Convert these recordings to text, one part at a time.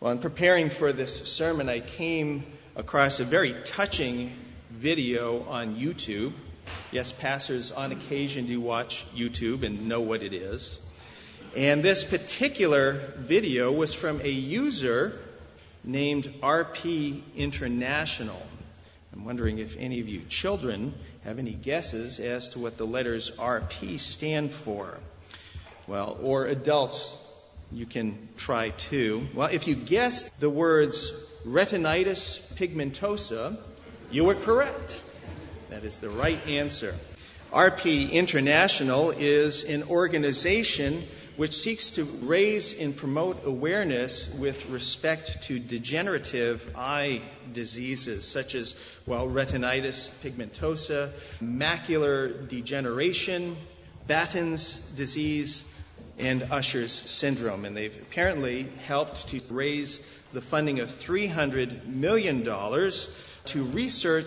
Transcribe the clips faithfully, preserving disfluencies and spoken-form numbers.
Well, in preparing for this sermon, I came across a very touching video on YouTube. Yes, pastors on occasion do watch YouTube and know what it is. And this particular video was from a user named R P International. I'm wondering if any of you children have any guesses as to what the letters R P stand for. Well, or adults, you can try too. Well, if you guessed the words retinitis pigmentosa, you were correct. That is the right answer. R P International is an organization which seeks to raise and promote awareness with respect to degenerative eye diseases such as, well, retinitis pigmentosa, macular degeneration, Batten's disease, and Usher's syndrome. And they've apparently helped to raise the funding of three hundred million dollars to research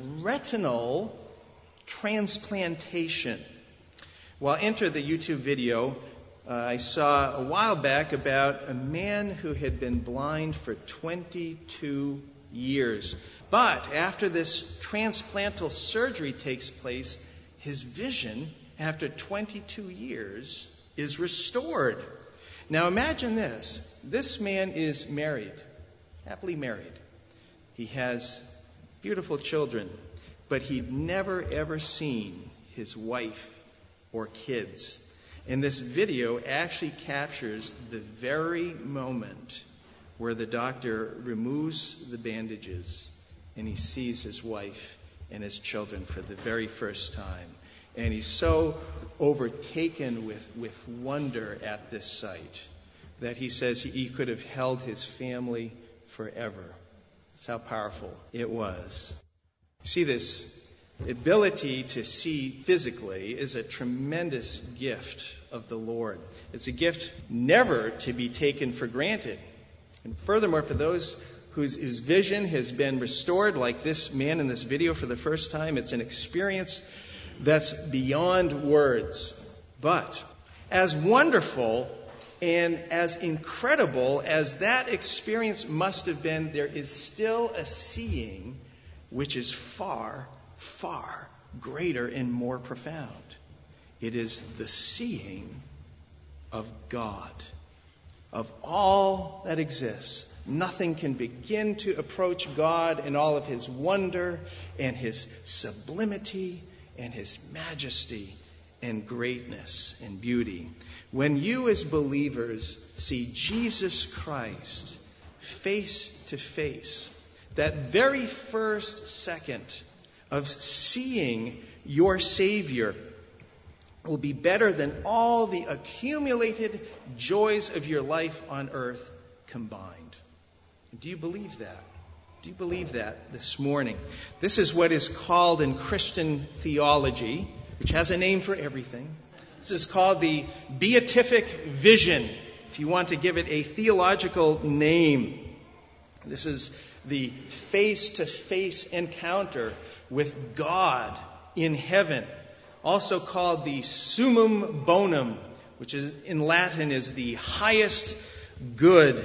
retinal transplantation. Well, enter the YouTube video. Uh, I saw a while back about a man who had been blind for twenty-two years. But after this transplantal surgery takes place, his vision, after twenty-two years, is restored. Now imagine this. This man is married, happily married. He has beautiful children, but he'd never ever seen his wife or kids. And this video actually captures the very moment where the doctor removes the bandages and he sees his wife and his children for the very first time. And he's so overtaken with, with wonder at this sight that he says he could have held his family forever. That's how powerful it was. See, this ability to see physically is a tremendous gift of the Lord. It's a gift never to be taken for granted. And furthermore, for those whose, whose vision has been restored, like this man in this video for the first time, it's an experience that's beyond words. But as wonderful and as incredible as that experience must have been, there is still a seeing which is far, far greater and more profound. It is the seeing of God. Of all that exists, nothing can begin to approach God in all of His wonder and His sublimity and His majesty and greatness and beauty. When you as believers see Jesus Christ face to face, that very first second of seeing your Savior will be better than all the accumulated joys of your life on earth combined. Do you believe that? Do you believe that this morning? This is what is called in Christian theology, which has a name for everything. This is called the beatific vision, if you want to give it a theological name. This is the face-to-face encounter with God in heaven, also called the summum bonum, which is in Latin is the highest good,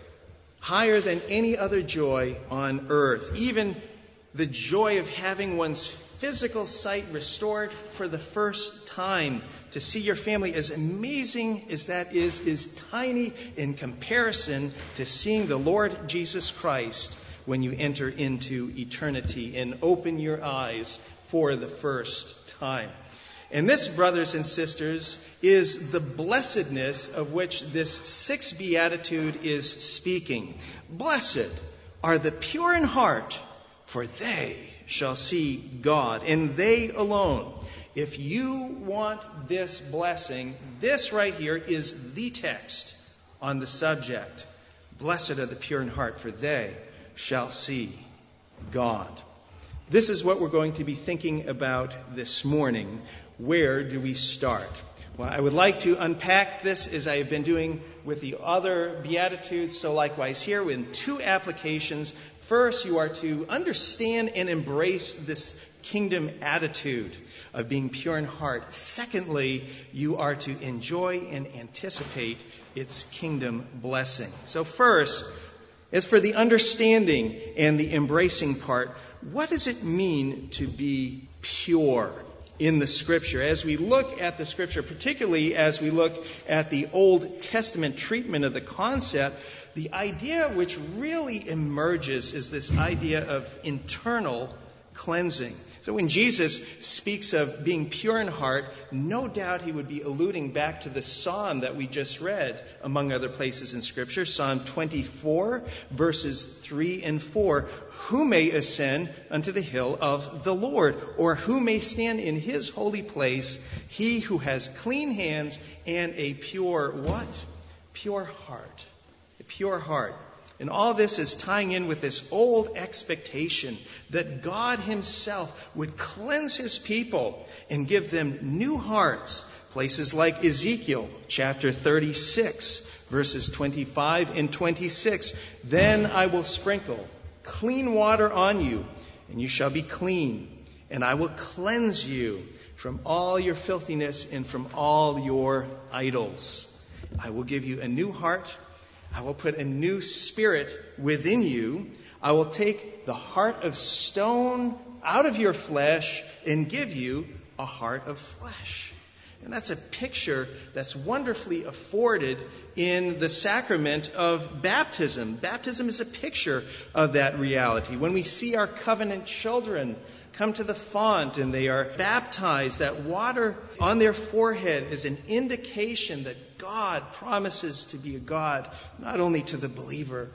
higher than any other joy on earth. Even the joy of having one's physical sight restored for the first time, to see your family, as amazing as that is, is tiny in comparison to seeing the Lord Jesus Christ when you enter into eternity and open your eyes for the first time. And this, brothers and sisters, is the blessedness of which this sixth beatitude is speaking. Blessed are the pure in heart, for they shall see God, and they alone. If you want this blessing, this right here is the text on the subject. Blessed are the pure in heart, for they shall see God. This is what we're going to be thinking about this morning. Where do we start? Well, I would like to unpack this as I have been doing with the other Beatitudes, so likewise here in two applications. First, you are to understand and embrace this kingdom attitude of being pure in heart. Secondly, you are to enjoy and anticipate its kingdom blessing. So first, As for the understanding and the embracing part, what does it mean to be pure in the Scripture? As we look at the Scripture, particularly as we look at the Old Testament treatment of the concept, the idea which really emerges is this idea of internal cleansing. So when Jesus speaks of being pure in heart, no doubt he would be alluding back to the psalm that we just read, among other places in Scripture, Psalm twenty-four, verses three and four. Who may ascend unto the hill of the Lord? Or who may stand in his holy place? He who has clean hands and a pure what? Pure heart. A pure heart. And all this is tying in with this old expectation that God himself would cleanse his people and give them new hearts. Places like Ezekiel chapter thirty-six, verses twenty-five and twenty-six. Then I will sprinkle clean water on you, and you shall be clean. And I will cleanse you from all your filthiness and from all your idols. I will give you a new heart. I will put a new spirit within you. I will take the heart of stone out of your flesh and give you a heart of flesh. And that's a picture that's wonderfully afforded in the sacrament of baptism. Baptism is a picture of that reality. When we see our covenant children come to the font and they are baptized, that water on their forehead is an indication that God promises to be a God not only to the believer,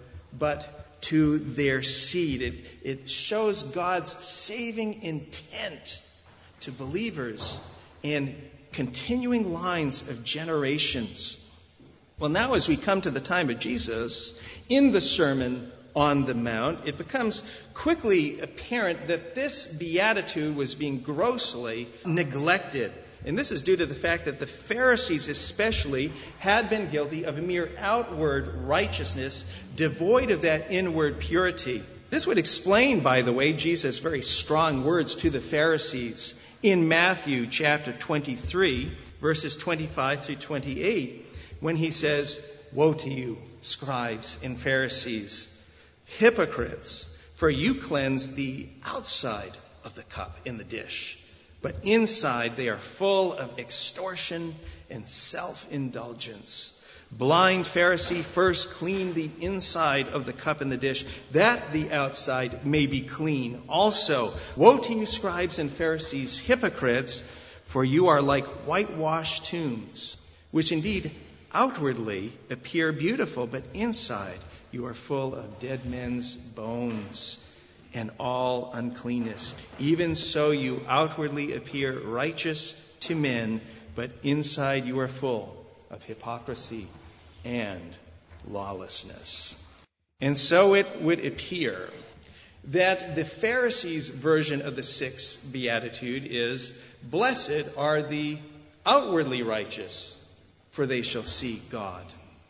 but to their seed. It, it shows God's saving intent to believers and continuing lines of generations. Well, now as we come to the time of Jesus, in the Sermon on the Mount, it becomes quickly apparent that this beatitude was being grossly neglected. And this is due to the fact that the Pharisees especially had been guilty of a mere outward righteousness, devoid of that inward purity. This would explain, by the way, Jesus' very strong words to the Pharisees in Matthew chapter twenty-three, verses twenty-five through twenty-eight, when he says, "Woe to you, scribes and Pharisees, hypocrites, for you cleanse the outside of the cup in the dish, but inside they are full of extortion and self-indulgence. Blind Pharisee, first clean the inside of the cup and the dish, that the outside may be clean. Also, woe to you, scribes and Pharisees, hypocrites, for you are like whitewashed tombs, which indeed outwardly appear beautiful, but inside you are full of dead men's bones and all uncleanness. Even so you outwardly appear righteous to men, but inside you are full of hypocrisy and lawlessness." And so it would appear that the Pharisees' version of the sixth beatitude is, "Blessed are the outwardly righteous, for they shall see God."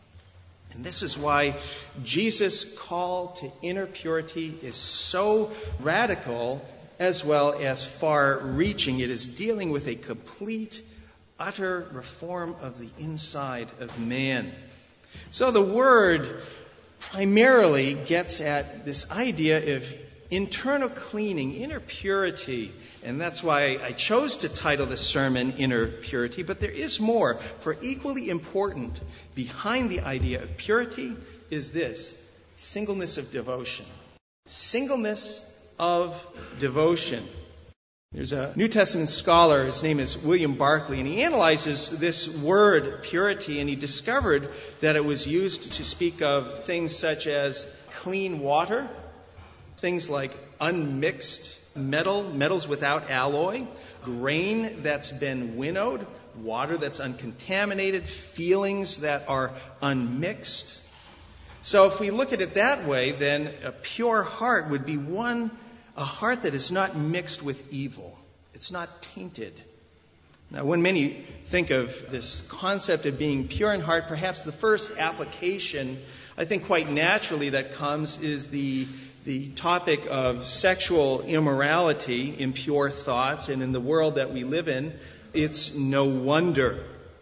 And this is why Jesus' call to inner purity is so radical as well as far-reaching. It is dealing with a complete, utter reform of the inside of man. So the word primarily gets at this idea of internal cleaning, inner purity. And that's why I chose to title this sermon Inner Purity. But there is more. For equally important behind the idea of purity is this: singleness of devotion. Singleness of devotion. There's a New Testament scholar, his name is William Barclay, and he analyzes this word purity, and he discovered that it was used to speak of things such as clean water, things like unmixed metal, metals without alloy, grain that's been winnowed, water that's uncontaminated, feelings that are unmixed. So if we look at it that way, then a pure heart would be one, a heart that is not mixed with evil. It's not tainted. Now, when many think of this concept of being pure in heart, perhaps the first application, I think quite naturally that comes, is the the topic of sexual immorality, impure thoughts, and in the world that we live in, it's no wonder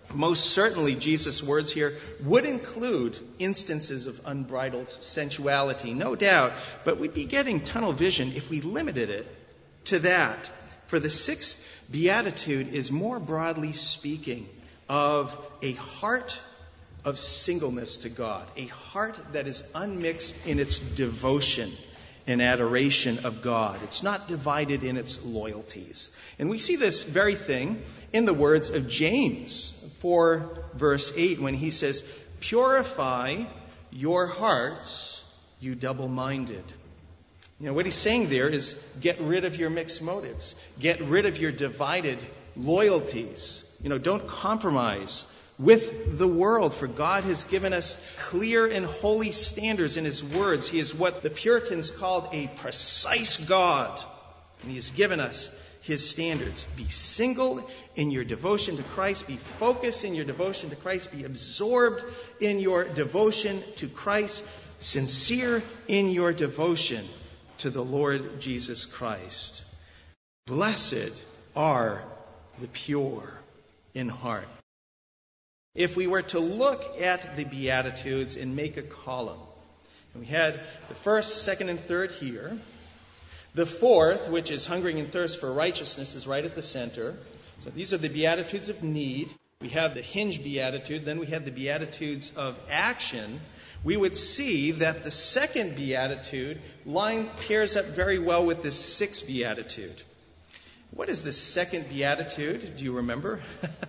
Most certainly, Jesus' words here would include instances of unbridled sensuality, no doubt, but we'd be getting tunnel vision if we limited it to that. For the sixth beatitude is more broadly speaking of a heart of singleness to God, a heart that is unmixed in its devotion and adoration of God. It's not divided in its loyalties. And we see this very thing in the words of James four, verse eight, when he says, "Purify your hearts, you double-minded." You know, what he's saying there is get rid of your mixed motives. Get rid of your divided loyalties. You know, don't compromise with the world, for God has given us clear and holy standards in His words. He is what the Puritans called a precise God, and He has given us His standards. Be single in your devotion to Christ. Be focused in your devotion to Christ. Be absorbed in your devotion to Christ. Sincere in your devotion to the Lord Jesus Christ. Blessed are the pure in heart. If we were to look at the Beatitudes and make a column, and we had the first, second, and third here. The fourth, which is hungering and thirst for righteousness, is right at the center. So these are the Beatitudes of need. We have the hinge Beatitude. Then we have the Beatitudes of action. We would see that the second Beatitude line pairs up very well with this sixth Beatitude. What is the second Beatitude? Do you remember?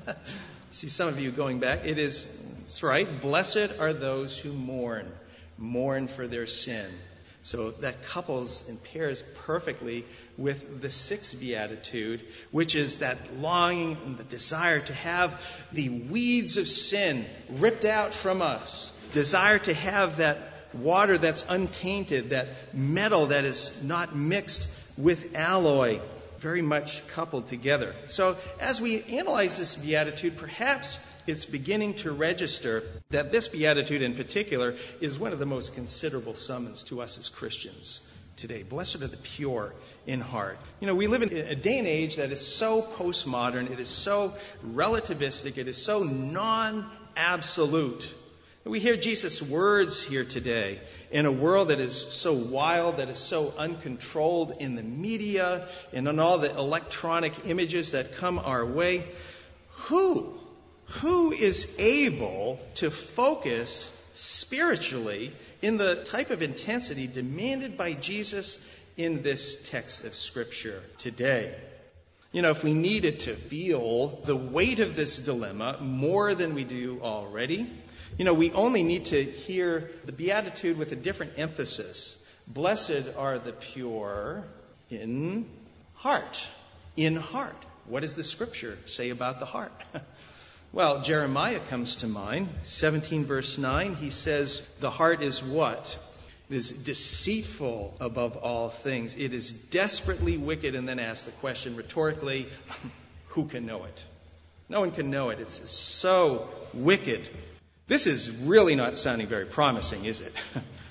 See some of you going back. It is, that's right, blessed are those who mourn, mourn for their sin. So that couples and pairs perfectly with the sixth Beatitude, which is that longing and the desire to have the weeds of sin ripped out from us. Desire to have that water that's untainted, that metal that is not mixed with alloy, very much coupled together. So as we analyze this Beatitude, perhaps it's beginning to register that this Beatitude in particular is one of the most considerable summons to us as Christians today. Blessed are the pure in heart. You know, we live in a day and age that is so postmodern, it is so relativistic, it is so non-absolute. We hear Jesus' words here today in a world that is so wild, that is so uncontrolled in the media and on all the electronic images that come our way. Who, who is able to focus spiritually in the type of intensity demanded by Jesus in this text of Scripture today? You know, if we needed to feel the weight of this dilemma more than we do already, you know, we only need to hear the Beatitude with a different emphasis. Blessed are the pure in heart. In heart. What does the Scripture say about the heart? Well, Jeremiah comes to mind. seventeen verse nine, he says, the heart is what? It is deceitful above all things. It is desperately wicked. And then asks the question rhetorically, who can know it? No one can know it. It's so wicked. This is really not sounding very promising, is it?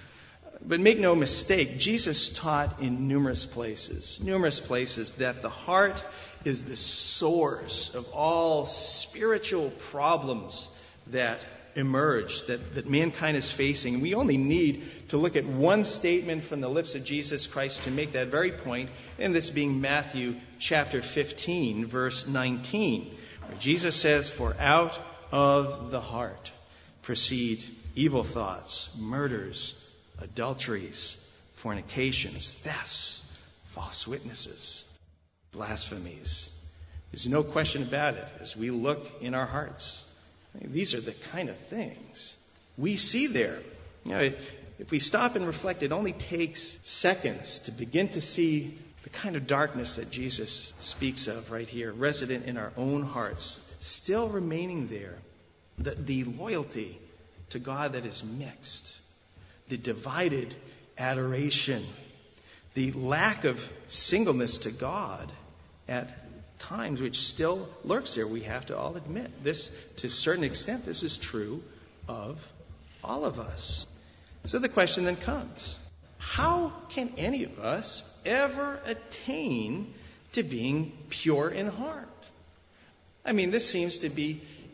But make no mistake, Jesus taught in numerous places, numerous places that the heart is the source of all spiritual problems that emerge, that, that mankind is facing. And we only need to look at one statement from the lips of Jesus Christ to make that very point, and this being Matthew chapter fifteen, verse nineteen, where Jesus says, "For out of the heart proceed evil thoughts, murders, adulteries, fornications, thefts, false witnesses, blasphemies." There's no question about it as we look in our hearts. These are the kind of things we see there. You know, if we stop and reflect, it only takes seconds to begin to see the kind of darkness that Jesus speaks of right here, resident in our own hearts, still remaining there. The, the loyalty to God that is mixed, the divided adoration, the lack of singleness to God at times, which still lurks there. We have to all admit this, to a certain extent, this is true of all of us. So the question then comes, how can any of us ever attain to being pure in heart? I mean, this seems to be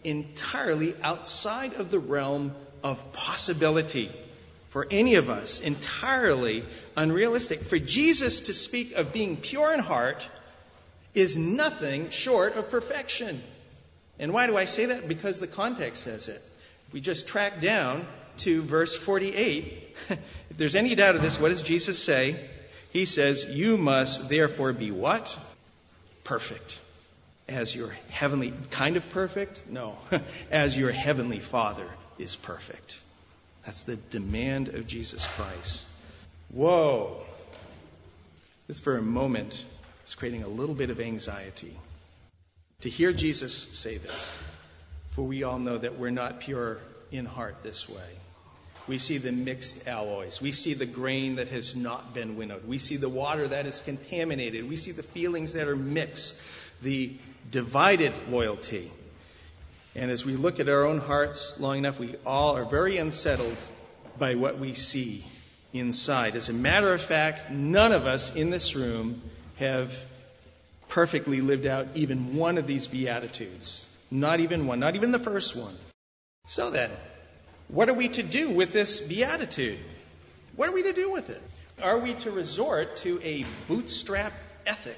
entirely outside of the realm of possibility for any of us, entirely unrealistic. For Jesus to speak of being pure in heart is nothing short of perfection. And why do I say that? Because the context says it. If we just track down to verse forty-eight, if there's any doubt of this, what does Jesus say? He says, you must therefore be what? Perfect. As your heavenly, kind of perfect? No. As your heavenly Father is perfect. That's the demand of Jesus Christ. Whoa. This for a moment is creating a little bit of anxiety. To hear Jesus say this, for we all know that we're not pure in heart this way. We see the mixed alloys. We see the grain that has not been winnowed. We see the water that is contaminated. We see the feelings that are mixed, the divided loyalty. And as we look at our own hearts long enough, we all are very unsettled by what we see inside. As a matter of fact, none of us in this room have perfectly lived out even one of these Beatitudes. Not even one, not even the first one. So then, what are we to do with this Beatitude? What are we to do with it? Are we to resort to a bootstrap ethic?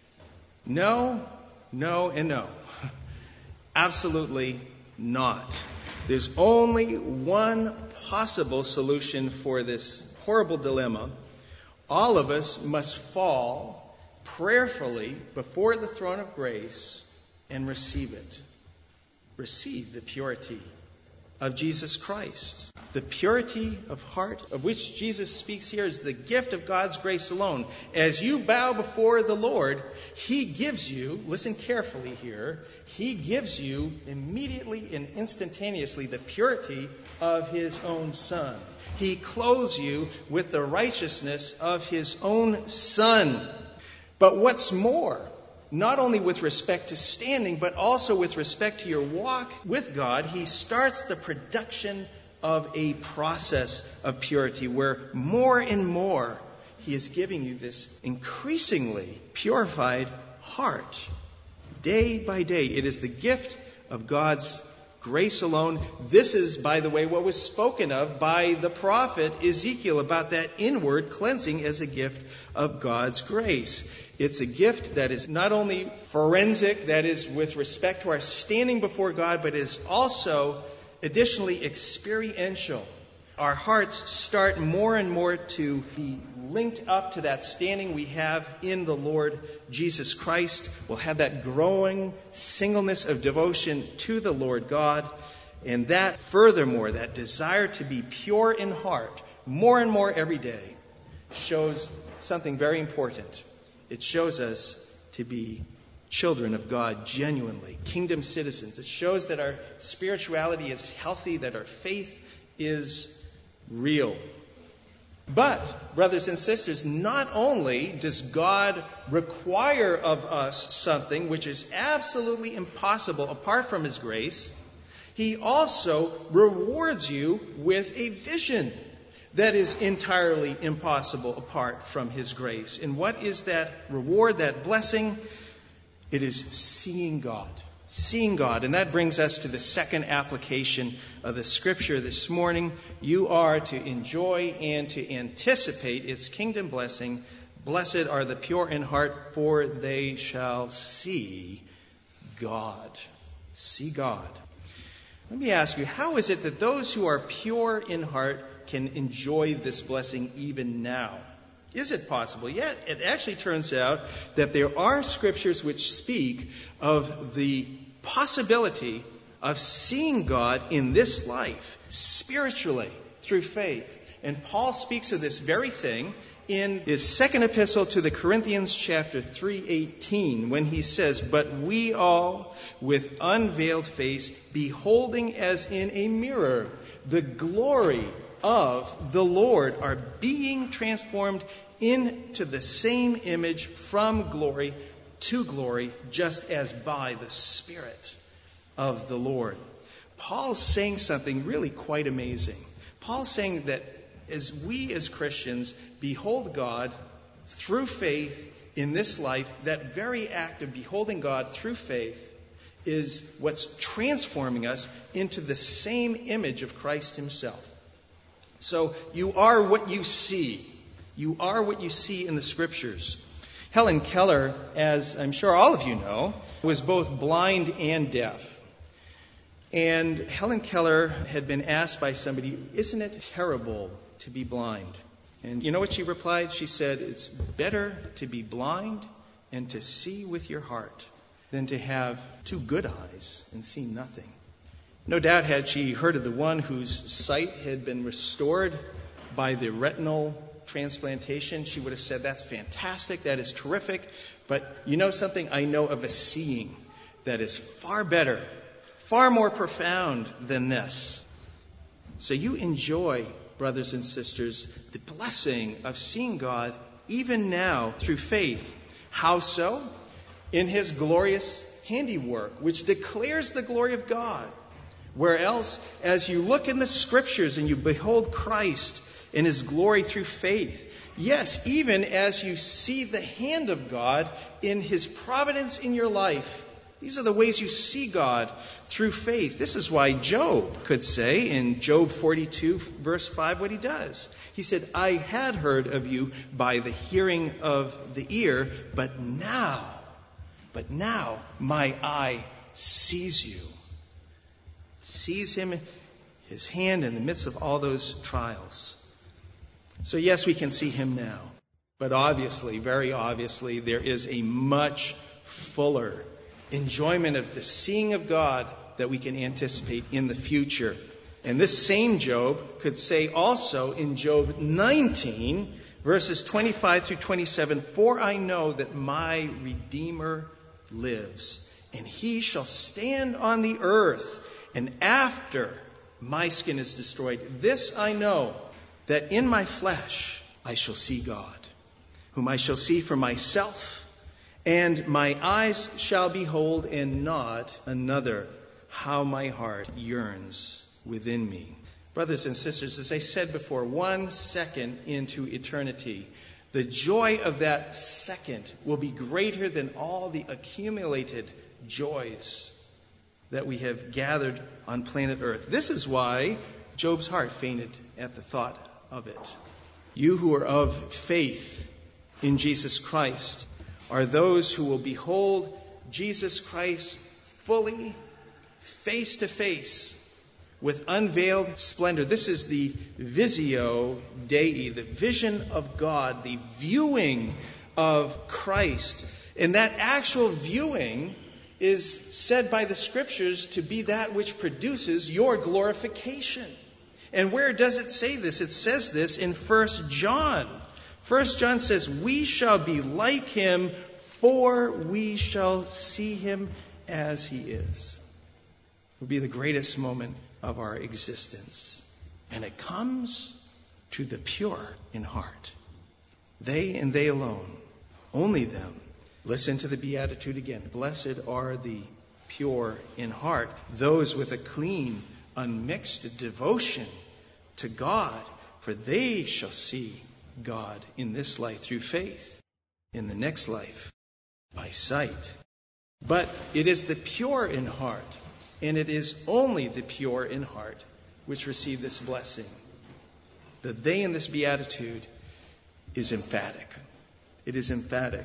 No, no, and no. Absolutely not. There's only one possible solution for this horrible dilemma. All of us must fall prayerfully before the throne of grace and receive it. Receive the purity of Jesus Christ. The purity of heart of which Jesus speaks here is the gift of God's grace alone. As you bow before the Lord, He gives you, listen carefully here, He gives you immediately and instantaneously the purity of His own Son. He clothes you with the righteousness of His own Son. But what's more, not only with respect to standing, but also with respect to your walk with God, He starts the production of a process of purity where more and more He is giving you this increasingly purified heart. Day by day, it is the gift of God's grace alone. This is, by the way, what was spoken of by the prophet Ezekiel about that inward cleansing as a gift of God's grace. It's a gift that is not only forensic, that is with respect to our standing before God, but is also additionally experiential. Our hearts start more and more to be linked up to that standing we have in the Lord Jesus Christ. We'll have that growing singleness of devotion to the Lord God. And that, furthermore, that desire to be pure in heart, more and more every day, shows something very important. It shows us to be children of God genuinely, kingdom citizens. It shows that our spirituality is healthy, that our faith is real. But, brothers and sisters, not only does God require of us something which is absolutely impossible apart from His grace, He also rewards you with a vision that is entirely impossible apart from His grace. And what is that reward, that blessing? It is seeing God. Seeing God. And that brings us to the second application of the Scripture this morning. You are to enjoy and to anticipate its kingdom blessing. Blessed are the pure in heart, for they shall see God. See God. Let me ask you, how is it that those who are pure in heart can enjoy this blessing even now? Is it possible? Yet it actually turns out that there are scriptures which speak of the possibility of seeing God in this life, spiritually, through faith. And Paul speaks of this very thing in his second epistle to the Corinthians, chapter three eighteen, when he says, "But we all, with unveiled face, beholding as in a mirror the glory of the Lord, are being transformed into the same image from glory to glory, just as by the Spirit of the Lord." Paul's saying something really quite amazing. Paul's saying that as we as Christians behold God through faith in this life, that very act of beholding God through faith is what's transforming us into the same image of Christ himself. So you are what you see. You are what you see in the Scriptures. Helen Keller, as I'm sure all of you know, was both blind and deaf. And Helen Keller had been asked by somebody, isn't it terrible to be blind? And you know what she replied? She said, it's better to be blind and to see with your heart than to have two good eyes and see nothing. No doubt had she heard of the one whose sight had been restored by the retinal transplantation, she would have said, that's fantastic, that is terrific, but you know something? I know of a seeing that is far better, far more profound than this. So you enjoy, brothers and sisters, the blessing of seeing God even now through faith. How so? In his glorious handiwork, which declares the glory of God. Where else, as you look in the Scriptures and you behold Christ in his glory through faith, yes, even as you see the hand of God in his providence in your life, these are the ways you see God through faith. This is why Job could say in Job forty-two, verse five, what he does. He said, I had heard of you by the hearing of the ear, but now, but now my eye sees you. Sees him, his hand in the midst of all those trials. So yes, we can see him now. But obviously, very obviously, there is a much fuller enjoyment of the seeing of God that we can anticipate in the future. And this same Job could say also in Job nineteen, verses twenty-five through twenty-seven, for I know that my Redeemer lives, and he shall stand on the earth, and after my skin is destroyed, this I know, that in my flesh I shall see God, whom I shall see for myself, and my eyes shall behold and not another. How my heart yearns within me. Brothers and sisters, as I said before, one second into eternity, the joy of that second will be greater than all the accumulated joys that we have gathered on planet Earth. This is why Job's heart fainted at the thought of it. You who are of faith in Jesus Christ are those who will behold Jesus Christ fully, face to face, with unveiled splendor. This is the visio Dei, the vision of God, the viewing of Christ. And that actual viewing is said by the Scriptures to be that which produces your glorification. And where does it say this? It says this in First John. First John says, we shall be like him, for we shall see him as he is. It will be the greatest moment of our existence. And it comes to the pure in heart. They and they alone, only them. Listen to the beatitude again. Blessed are the pure in heart, those with a clean, unmixed devotion to God, for they shall see God in this life through faith, in the next life by sight. But it is the pure in heart, and it is only the pure in heart which receive this blessing. The they in this beatitude is emphatic. It is emphatic.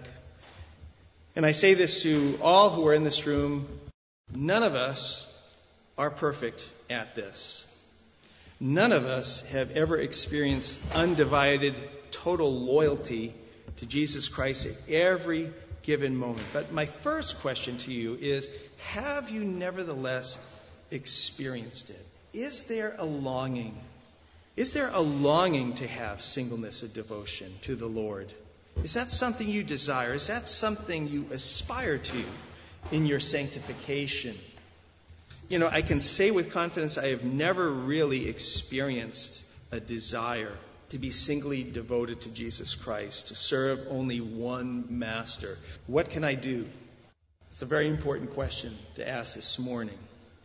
And I say this to all who are in this room, none of us are perfect at this. None of us have ever experienced undivided, total loyalty to Jesus Christ at every given moment. But my first question to you is, have you nevertheless experienced it? Is there a longing? Is there a longing to have singleness of devotion to the Lord? Is that something you desire? Is that something you aspire to in your sanctification? You know, I can say with confidence I have never really experienced a desire to be singly devoted to Jesus Christ, to serve only one master. What can I do? It's a very important question to ask this morning.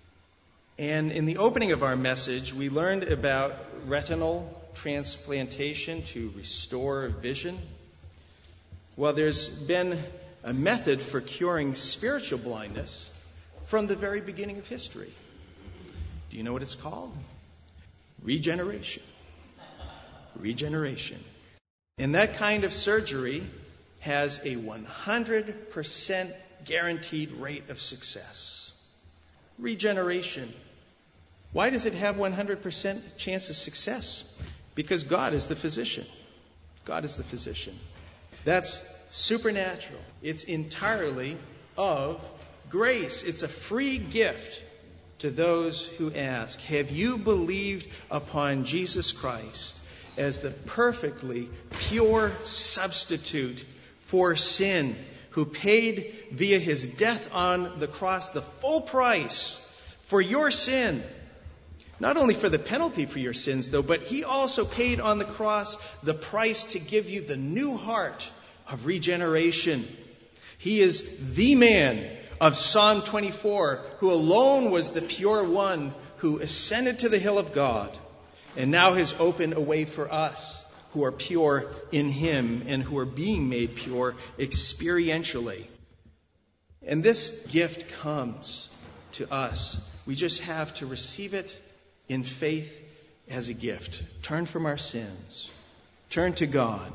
And in the opening of our message, we learned about retinal transplantation to restore vision. Well, there's been a method for curing spiritual blindness from the very beginning of history. Do you know what it's called? Regeneration. Regeneration. And that kind of surgery has a one hundred percent guaranteed rate of success. Regeneration. Why does it have one hundred percent chance of success? Because God is the physician. God is the physician. That's supernatural. It's entirely of grace. It's a free gift to those who ask. Have you believed upon Jesus Christ as the perfectly pure substitute for sin, who paid via his death on the cross the full price for your sin? Not only for the penalty for your sins, though, but he also paid on the cross the price to give you the new heart of regeneration. He is the man of Psalm twenty-four, who alone was the pure one who ascended to the hill of God and now has opened a way for us who are pure in him and who are being made pure experientially. And this gift comes to us. We just have to receive it in faith as a gift. Turn from our sins. Turn to God.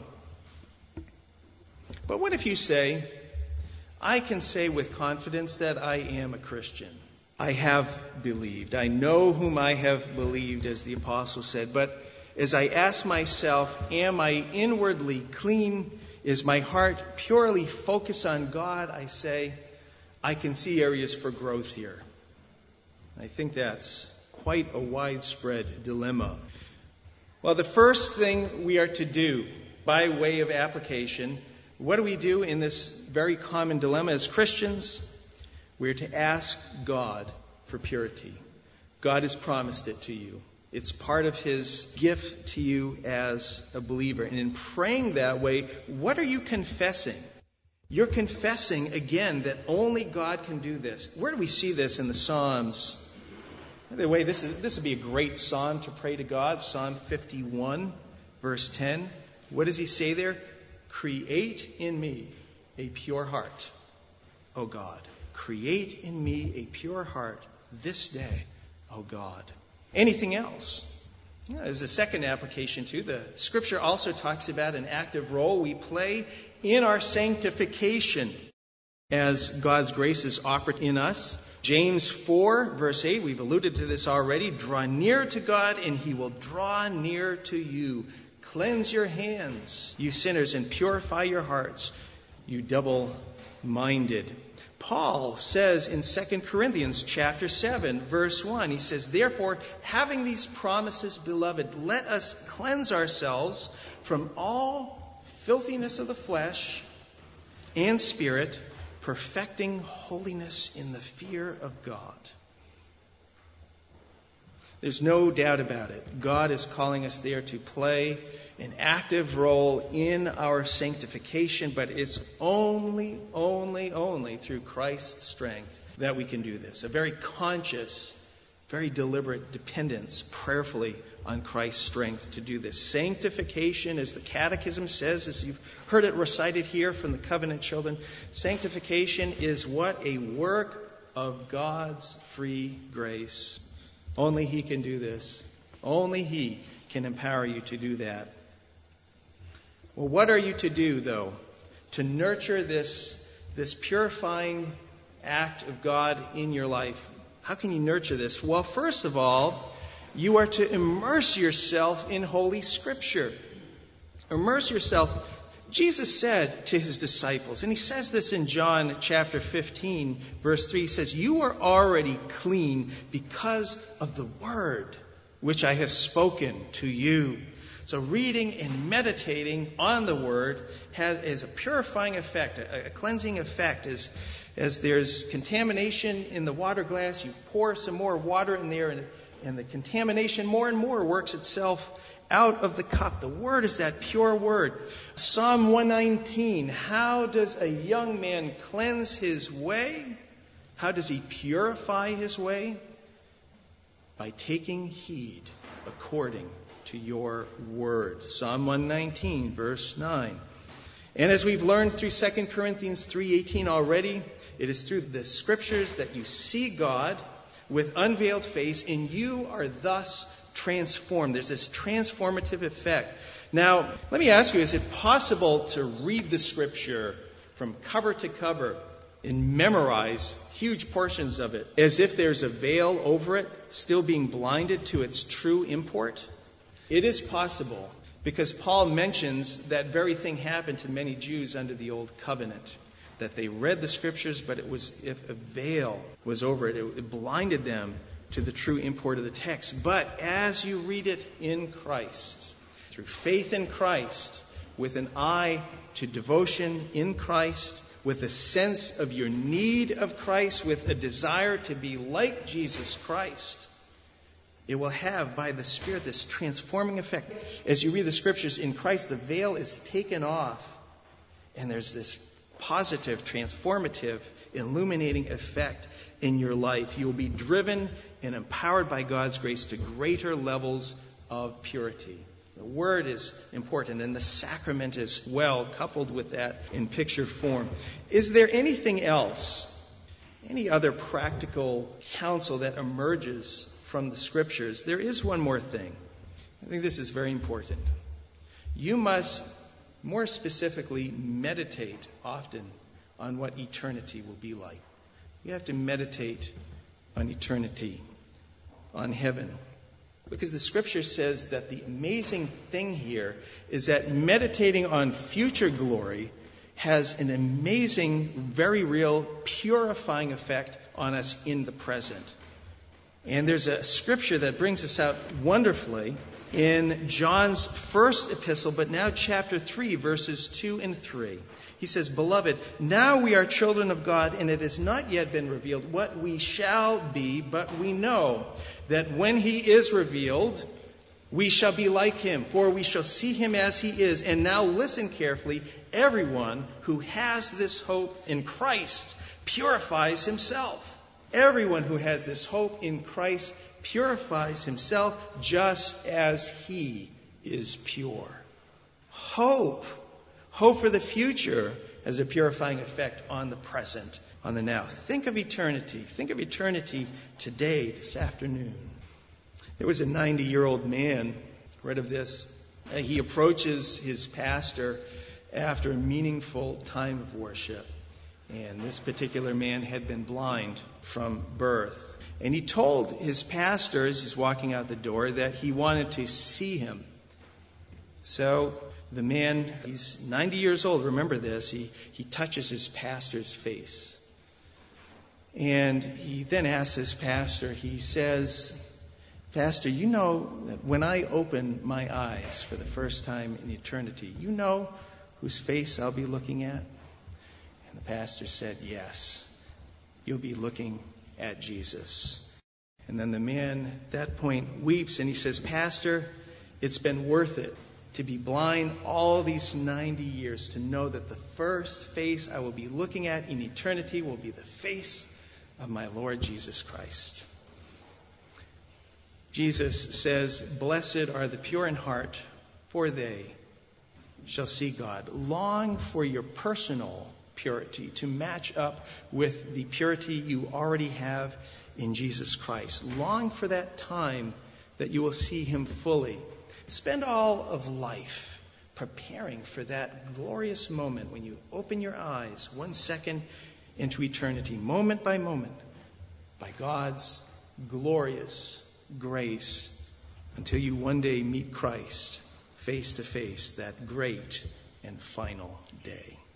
But what if you say, I can say with confidence that I am a Christian. I have believed. I know whom I have believed, as the apostle said. But as I ask myself, am I inwardly clean? Is my heart purely focused on God? I say, I can see areas for growth here. I think that's quite a widespread dilemma. Well, the first thing we are to do by way of application, what do we do in this very common dilemma as Christians? We're to ask God for purity. God has promised it to you. It's part of his gift to you as a believer. And in praying that way, what are you confessing? You're confessing, again, that only God can do this. Where do we see this in the Psalms? By the way, this is this would be a great psalm to pray to God. Psalm fifty-one, verse ten. What does he say there? Create in me a pure heart, O God. Create in me a pure heart this day, O God. Anything else? Yeah, there's a second application too. The Scripture also talks about an active role we play in our sanctification as God's grace is offered in us. James four, verse eight, we've alluded to this already. Draw near to God and he will draw near to you. Cleanse your hands, you sinners, and purify your hearts, you double-minded. Paul says in Second Corinthians chapter seven, verse one, he says, therefore, having these promises, beloved, let us cleanse ourselves from all filthiness of the flesh and spirit, perfecting holiness in the fear of God. There's no doubt about it. God is calling us there to play an active role in our sanctification, but it's only, only, only through Christ's strength that we can do this. A very conscious, very deliberate dependence prayerfully on Christ's strength to do this. Sanctification, as the Catechism says, as you've heard it recited here from the covenant children, sanctification is what? A work of God's free grace. Only he can do this. Only he can empower you to do that. Well, what are you to do, though, to nurture this, this purifying act of God in your life? How can you nurture this? Well, first of all, you are to immerse yourself in Holy Scripture. Immerse yourself. Jesus said to his disciples, and he says this in John chapter fifteen, verse three, he says, you are already clean because of the word which I have spoken to you. So reading and meditating on the word has is a purifying effect, a, a cleansing effect. As, as there's contamination in the water glass, you pour some more water in there, and, and the contamination more and more works itself out of the cup. The word is that pure word. Psalm one nineteen, how does a young man cleanse his way? How does he purify his way? By taking heed according to your word. Psalm one nineteen, verse nine. And as we've learned through Second Corinthians three eighteen already, it is through the Scriptures that you see God with unveiled face, and you are thus transformed. There's this transformative effect. Now, let me ask you, is it possible to read the Scripture from cover to cover and memorize huge portions of it as if there's a veil over it, still being blinded to its true import? It is possible, because Paul mentions that very thing happened to many Jews under the Old Covenant, that they read the Scriptures, but it was if a veil was over it, it blinded them to the true import of the text. But as you read it in Christ, through faith in Christ, with an eye to devotion in Christ, with a sense of your need of Christ, with a desire to be like Jesus Christ, it will have, by the Spirit, this transforming effect. As you read the Scriptures in Christ, the veil is taken off, and there's this positive, transformative, illuminating effect in your life. You will be driven and empowered by God's grace to greater levels of purity. The Word is important, and the sacrament is well coupled with that in picture form. Is there anything else, any other practical counsel that emerges from the Scriptures? There is one more thing. I think this is very important. You must more specifically meditate often on what eternity will be like. You have to meditate on eternity, on heaven. Because the Scripture says that the amazing thing here is that meditating on future glory has an amazing, very real, purifying effect on us in the present. And there's a Scripture that brings us out wonderfully in John's first epistle, but now chapter three, verses two and three. He says, "Beloved, now we are children of God, and it has not yet been revealed what we shall be, but we know that when He is revealed, we shall be like Him, for we shall see Him as He is." And now listen carefully. Everyone who has this hope in Christ purifies himself. Everyone who has this hope in Christ purifies himself just as He is pure. Hope. Hope for the future has a purifying effect on the present, on the now. Think of eternity. Think of eternity today, this afternoon. There was a ninety-year-old man, read of this. He approaches his pastor after a meaningful time of worship. And this particular man had been blind from birth. And he told his pastor as he's walking out the door that he wanted to see him. So the man, he's ninety years old, remember this, he, he touches his pastor's face. And he then asks his pastor, he says, "Pastor, you know that when I open my eyes for the first time in eternity, you know whose face I'll be looking at?" And the pastor said, "Yes, you'll be looking at Jesus." And then the man at that point weeps and he says, "Pastor, it's been worth it to be blind all these ninety years, to know that the first face I will be looking at in eternity will be the face of my Lord Jesus Christ." Jesus says, "Blessed are the pure in heart, for they shall see God." Long for your personal purity to match up with the purity you already have in Jesus Christ. Long for that time that you will see Him fully. Spend all of life preparing for that glorious moment when you open your eyes one second into eternity, moment by moment, by God's glorious grace, until you one day meet Christ face to face, that great and final day.